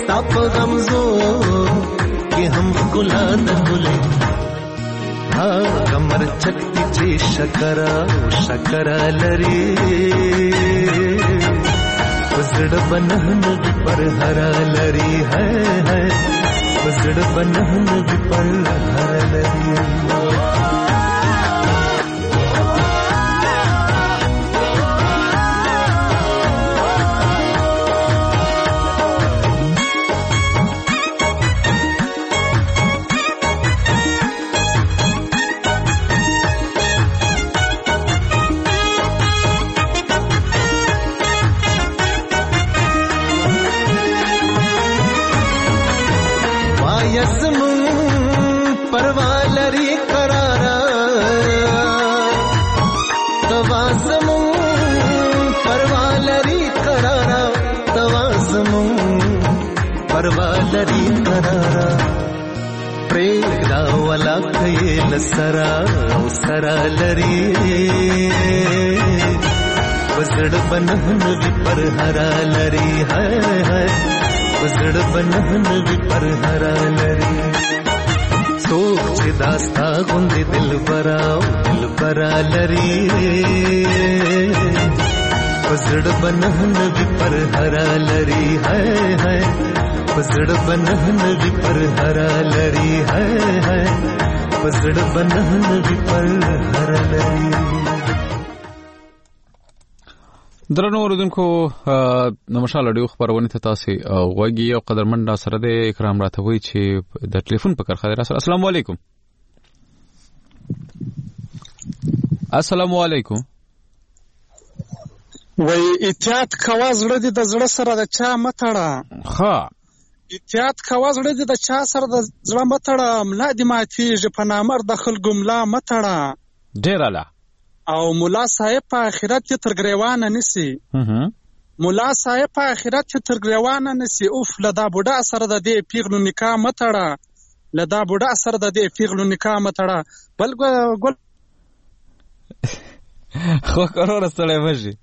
ستا په غمزو کې هم ښکلا د ګلې هغه مرچک دي چې شکره او شکره لري پزړ بنهن پر هر لري ہے ہے پزړ بنهن پر هر لري परवालरी करारा प्रेगदा वाला खयेल सरा ओ सरा लरी वजड़ बनहन विपर हरा लरी है है वजड़ बनहन विपर हरा लरी सोच दास्ता गुंदे दिल बरा दिल बरा लरी वजड़ बनहन विपर हरा लरी है है पसड़ बनहन विपर हरा लरी है है पसड़ बनहन विपर हरा लरी درنو اوریدونکو نمشال اډیو خبرونه ته تاسو غوږی او قدرمن سره د اکرام راته وی چې د ټلیفون په کرخه راځه. السلام علیکم. السلام علیکم. وای احتیاط کوا زړه دې د زړه سره د چا متړه. ها احتیاط کوا زړه دې د چا سره د زړه متړه ملا دې ماتیږي په نامر د خلکو ملا متړه. ډیر اعلی. او مولا صاحب په آخرت کې تر ګریوانه نسی. مولا صاحب په آخرت کې تر ګریوانه نسی. اوف لدا بوډا سره د دې پیغلو نکاح متړه. لدا بوډا سره د دې پیغلو نکاح متړه. بل ګل خو قرار استلې مشي.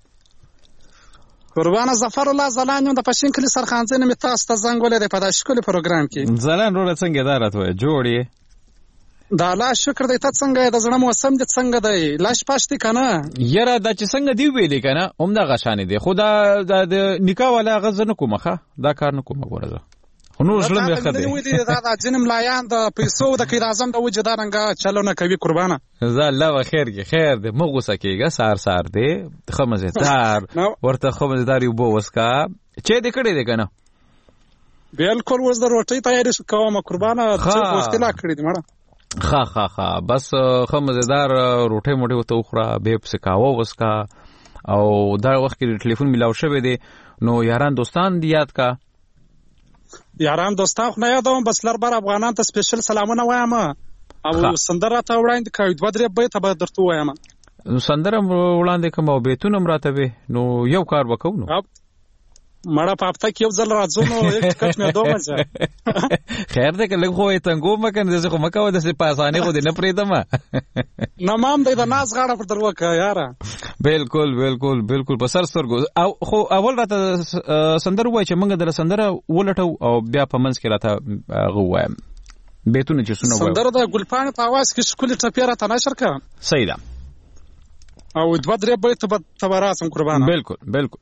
قربان ظفر الله زلان د پښین کلی سرخانځنه می تاسو ته زنګ ولې په داسې کلی پروګرام کې. زلان روړه څنګه دارت وای جوړی. دا الله شکر دې ته څنګه د زړه موسم دې څنګه دی لاش پاشتي کنه یره د چې څنګه دی ویلې کنه اومدا غشانې دی خدا د نکاح ولا غزنه کومخه دا کار نه کومه ورزه خو نو ظلم یې خدای دا د جنم لایان د پیسو د کې اعظم د وجدارنګه چلونه کوي قربانه زه الله خیر کې خیر دې مغوسه کېګه سار سار دې خمزدار ورته خمزدار یو بو وسکا چې دې کړې دې کنه بالکل وز د روټي تیاری کوم قربانه څه مشکله کړې دې مړه خا خا خا بس خو مزیدار روټه موټه وته خوره به په سکاوه وسکا او دا وخت کې ټلیفون ملاو شوه دي نو یاران دوستان دی یاد کا یاران دوستان خو نه یادوم بس لر بر افغانان ته سپیشل سلامونه وایم او سندره ته وړاندې کوي دوه درې به ته به درته وایم نو سندره وړاندې کوم او بیتونه مراته به نو یو کار وکاو نو مړه پاپتا کې یو ځل راځو نو یک ټکټ مې دوه مزه خیر دې کله خو یې څنګه مکن دې خو مکو د سپاسانه خو دې نه پریدم نه مام دې د ناز غاړه پر دروکه یاره بالکل بالکل بالکل په سر سترګو او خو اول راته سندر وای چې موږ د سندره ولټو او بیا په منځ کې راته غوایم بیتونه چې سونه وای سندر د ګلپان په आवाज کې شکل ټپیره ته نشر کا صحیح ده او دوه درې بیت په تبراسم قربانه بالکل بالکل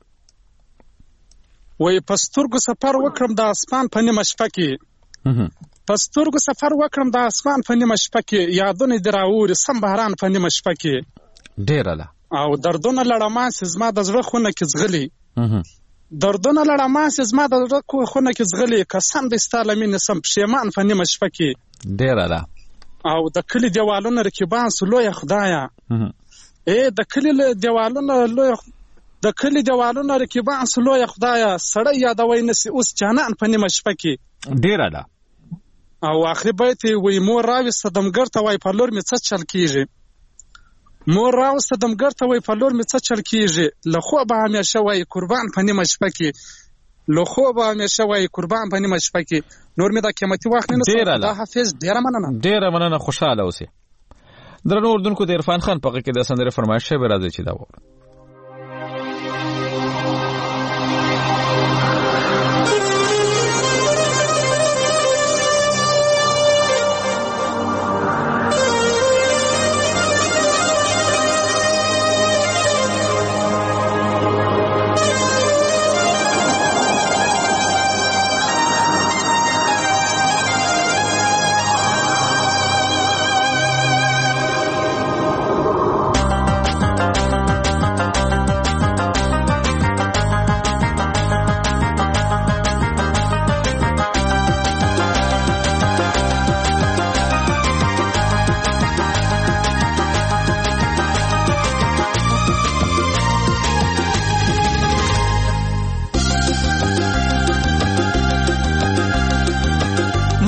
وای پستورګو سفر وکړم د اسمان په نیمه شپه کې پستورګو سفر وکړم د اسمان په نیمه شپه کې یادونه دراوري سم بهران په نیمه شپه کې ډیر اله او دردونه لړمان سزما د زړه خونه کې زغلي دردونه لړمان سزما د زړه خونه کې زغلي قسم دې ستاله مين سم پښیمان په نیمه شپه کې ډیر اله او د کلی دیوالونو رکیبان سلوې خدایا اے د کلی دیوالونو لوی د کلی دیوالونو رکیبان سلوې خدایا سړی یادوي نسی اوس جانان په نیمه شپه کې ډیر اله او اخري بیت وی مور راوي صدمګر ته وای په لور می څه چل کیږي مور راو صدمګر ته وای په لور می څه چل کیږي لخوا به همیشه وای قربان په نیمه شپه کې لخوا به همیشه وای قربان په نیمه شپه کې نور می دا قیمتي وخت نه سره دا حافظ ډیر مننه ډیر مننه خوشاله اوسې درنو اردوونکو د عرفان خان په کې د سندره فرمایش به راځي چې دا وره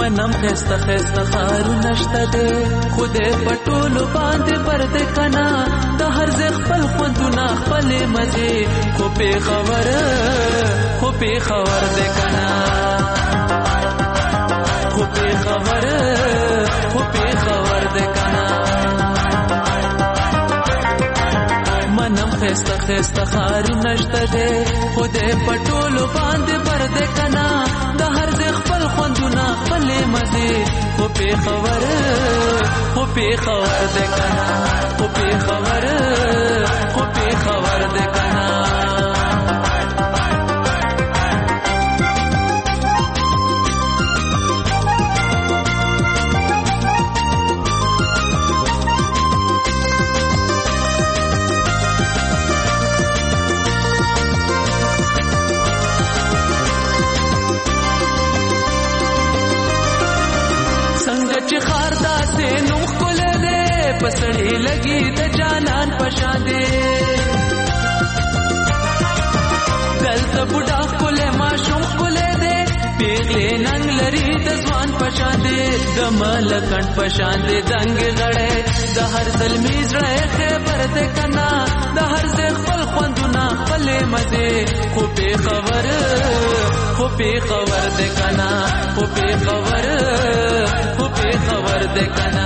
منم خسته خسته خارو نشته دے خوده پټولو باندې برد کنا د هر ځای خپل خوندونه خپل مزه خو په خبر خو په خبر دے کنا خو په خبر خو په خبر دے کنا منم خسته خسته خارو نشته دے خوده پټولو باندې برد کنا د هر ځای خپل خوندونه خپل مزه خو په خبر خو په خبر ده کنا خو په خبر خو په خبر ده کنا پسړې لګي د جانان پشان دې دلته بوډا کوله ماشوم کوله دې پیغلې ننګ لري د ځوان پشان دې د ملکن پشان دې دنګ غړې د هر زلمي زړه خبر دې کنا د هر ځای خپل خوندونه خپل مزه خو په خبر خو په خبر دې کنا خو په خبر خو په خبر دې کنا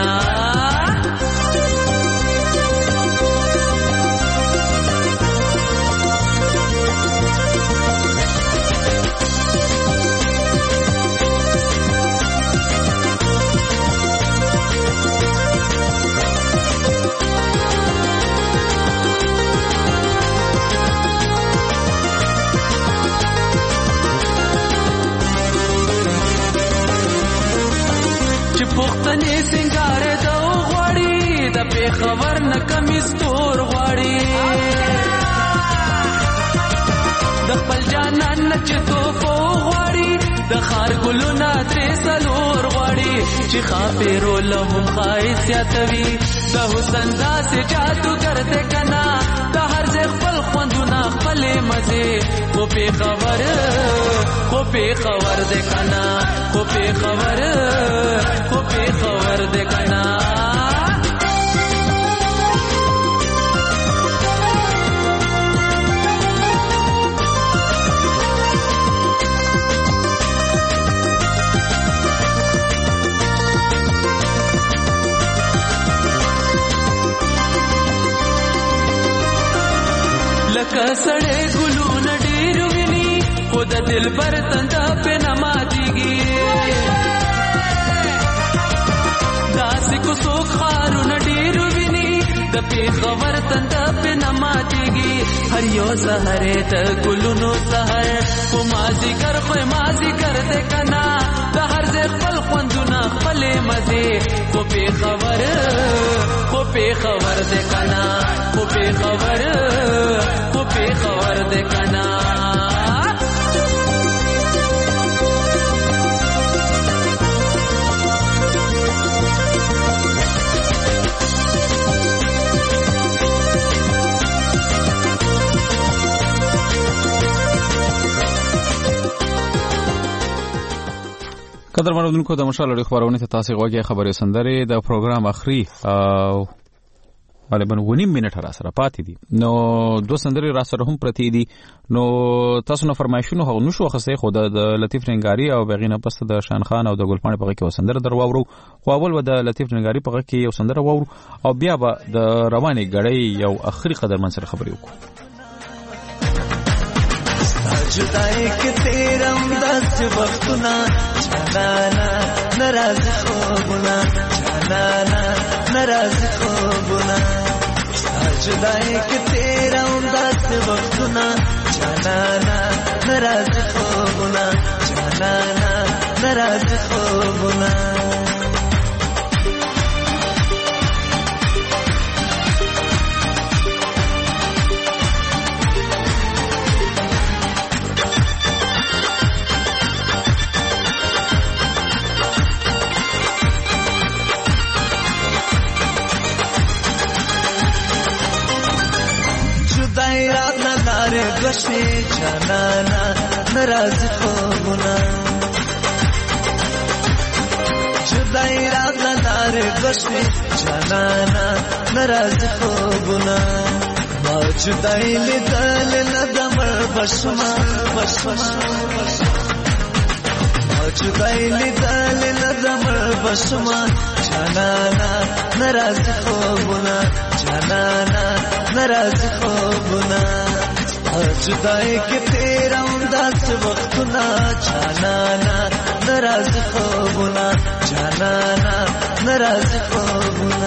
پختنې سنگار د غوړی د په خبر نه کمی ستور غوړی د خپل جانان نچ تو په غوړی د خار ګلونه درې سلور غوړی چې خاپېرو لهم خایس یاتوي د حسن داسې جادو ګرځي کنا د هر ځای خپل خوندونه خپل مزه خو په خبر خو په خبر ده کنا خو په خبر خو په خبر ده کنا لکه سړې ګلونه ډېر ویني خو د دلبر تنده په نه ماتېږي داسې کوڅو ښارونه ډېر ویني د پېښور تنده په نه ماتېږي هر یو سهار د ګلونو سهار خو مازدیګر خو مازدیګر دی که نه د هر ځای خپل خوندونه خپلې مزې خو پېښور خو پېښور دی که نه خو پېښور خو پېښور دی که نه قدرمن اوریدونکو د مشال اړیخ خبرونه ته تاسو غوږی خبري سندره د پروګرام اخري او غالبا ونیم منټه را سره پاتې دي نو دو سندره را سره هم پرتی دي نو تاسو نه فرمایشونه هغه نشو خسته خو د لطیف رنگاری او بغینه پست د شان خان او د ګلپاڼه په کې وسندره درواورو خو اول و د لطیف رنگاری په کې یو سندره وورو او بیا به د رواني غړی یو اخري قدرمن سره خبري وکړو जुदाई के तेरम दस वक्तना जाना नाराज हो गुना जाना नाराज हो गुना जुदाई के तेरम दस वक्तना जाना नाराज हो गुना जाना नाराज हो गुना गशे जाना नाराज हो गुना جدای راغله لارې بشوي جانانا ناراضي خوبونه ما جدای لیدل نه د مړ بشما ما جدای لیدل نه د مړ بشما جانانا ناراضي خوبونه جانانا ناراضي خوبونه جدای کې تیراوم داس وختونه جانانا ناراضي خوبونه جانانا ناراضي خوبونه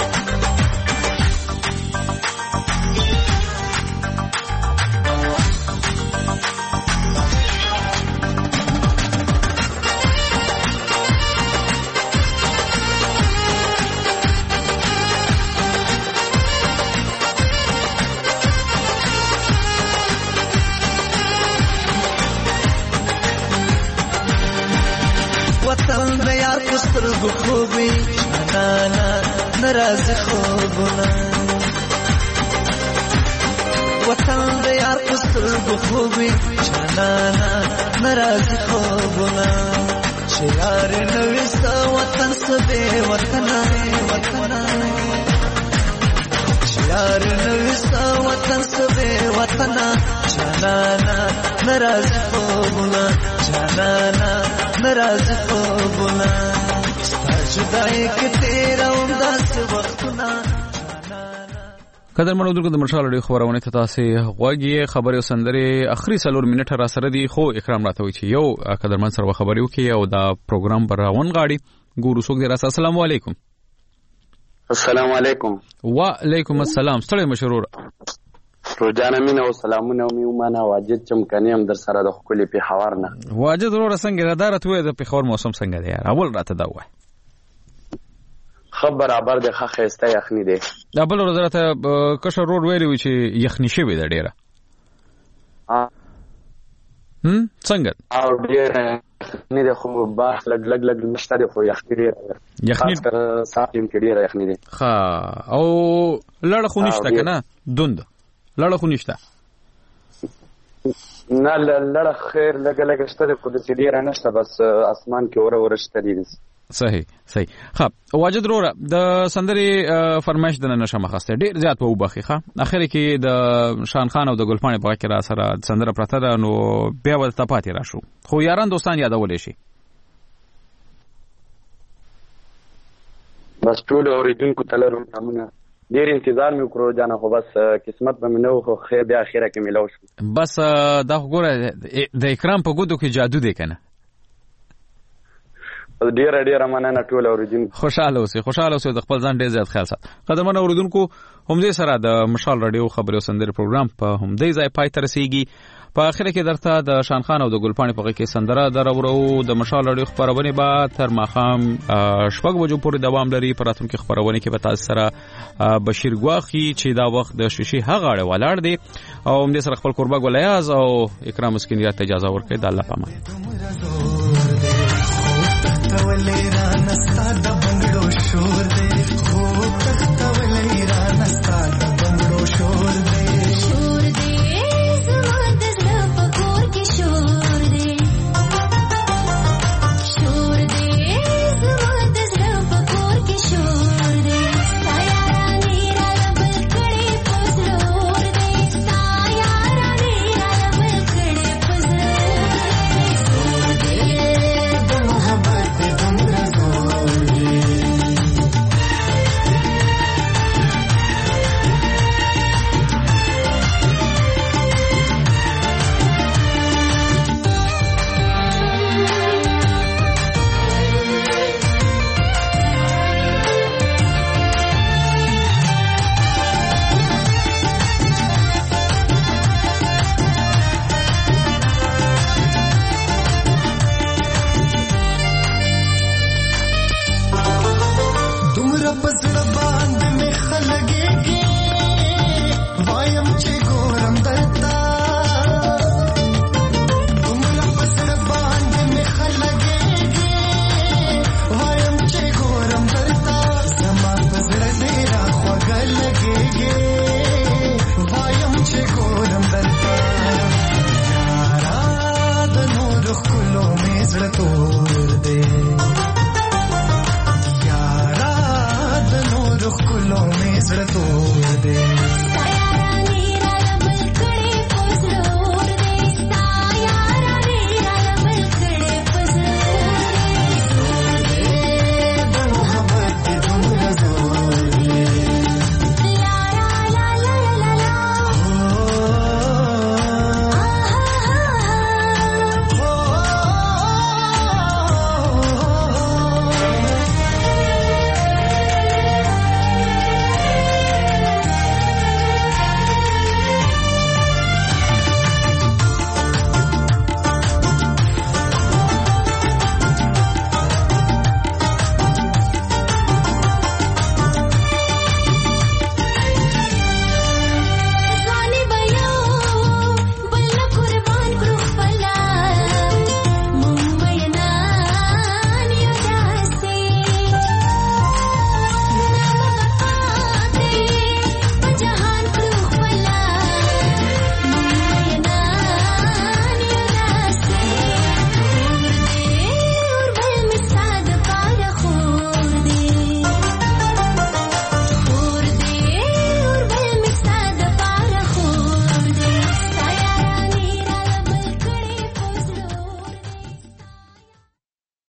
وطن د یار پسترګو خوبي جانانا ناراضي خوبونه وطن د یار پسترګو خوبي جانانا ناراضي خوبونه چې یار نوې ستا وطن سبه وطن وطن چې یار نوې ستا وطن سبه وطن جانانا ناراضي خوبونه جانانا ناراضي خوبونه ستا جدای کې تیراوم داس وختونه. قدر منو درګه د مرشال اړې خبرونه ته تاسو غوږی خبرې او سندرې اخري څلور منټه را سره دی خو اکرام راته وی چې یو قدر من سره خبرې وکي او دا پروګرام پر روان غاړي ګورو څوک دی را السلام علیکم. السلام علیکم. وعلیکم السلام. ستړي مشرور روزانه مینه او سلامونه او میومانه واجد چمکنی هم در سره د خپل په حوار نه واجد ورو څنګه را دارت وې د په خور موسم څنګه دی یار اول راته دا وای خبر برابر د خخ استه یخنی دی دا بل ورځ راته کشر رور ویلی چې یخنی شوی د ډیره هم څنګه او ډیره نه د خو باخ لګ لګ لګ نشته د خو یخنی دی یخنی تر ساتیم کې ډیره یخنی دی ها او لړ خو نشته کنه دوند لړ خو نشته نه لړ خیر لګ لګ شته د قدرت ډیره نشته بس اسمان کې اور اور شته دی صحیح صحیح ها واجد روره د سندري فرمایش د نشه مخسته ډیر زیات په وبخي ها اخر کې د شان خان او د ګلپانې په کې را سره سندره پرته ده نو بیا ول تپاتې را شو خو یاران دوستان یادول شي بس ټول اوریدونکو تلرو نمونه ډیر انتظار مې وکړو جانه خو بس قسمت به مې نو خو خیر بیا اخیره کې ملو شو بس دا وګوره د اکرام په ګودو کې جادو دی کنه ډیر ډیر مننه ټول اوریدونکو خوشاله اوسئ خوشاله اوسئ د خپل ځان ډیر زیات خیال سات قدمن اوریدونکو هم دې سره د مشال رادیو خبري او سندري پروګرام په هم دې ځای پای تر رسیدي په اخر کې درته د شان خان او د ګلپانې په کې سندره درورو د مشال رادیو خبرونه به تر ماخام شپږ بجو پورې دوام لري په راتلونکي خبرونه کې به تاسو سره بشیر ګواخي چې دا وخت د شیشې هغه اړه ولاړ دی او هم دې سره خپل قربا ګولیاز او اکرام مسکینیات ته اجازه ورکړي د الله پامان ولې را نستا د بنگړو شور دی